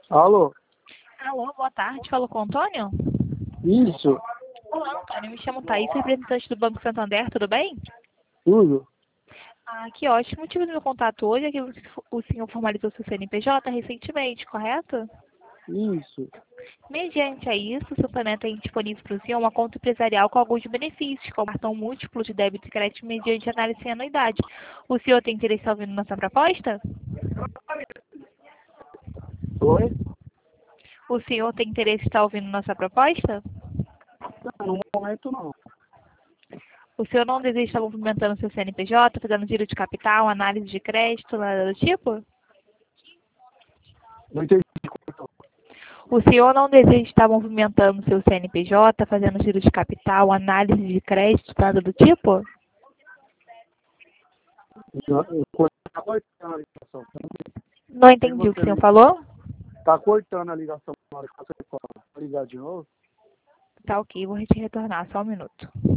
Alô? Alô, boa tarde. Falou com o Antônio? Isso, Olá, Antônio. Me chamo Thaís, representante do Banco Santander, tudo bem? tudo. Ah, que ótimo. O motivo do meu contato hoje é que o senhor formalizou seu CNPJ recentemente, correto? Isso. Mediante a isso, o suplemento tem disponível para o senhor uma conta empresarial com alguns benefícios, como cartão múltiplo de débito e crédito mediante análise sem anuidade. O senhor tem interesse em estar ouvindo nossa proposta? Oi? O senhor tem interesse em estar ouvindo nossa proposta? Não, no momento não. O senhor não deseja estar movimentando seu CNPJ, fazendo giro de capital, análise de crédito, nada do tipo? Não entendi. O senhor não deseja estar movimentando seu CNPJ, fazendo giro de capital, análise de crédito, nada do tipo? Tá cortando a ligação. Não Tem entendi o que o você senhor liga. falou? Tá cortando a ligação na hora que você fala. Vou ligar de novo? Tá ok, vou te retornar, só um minuto.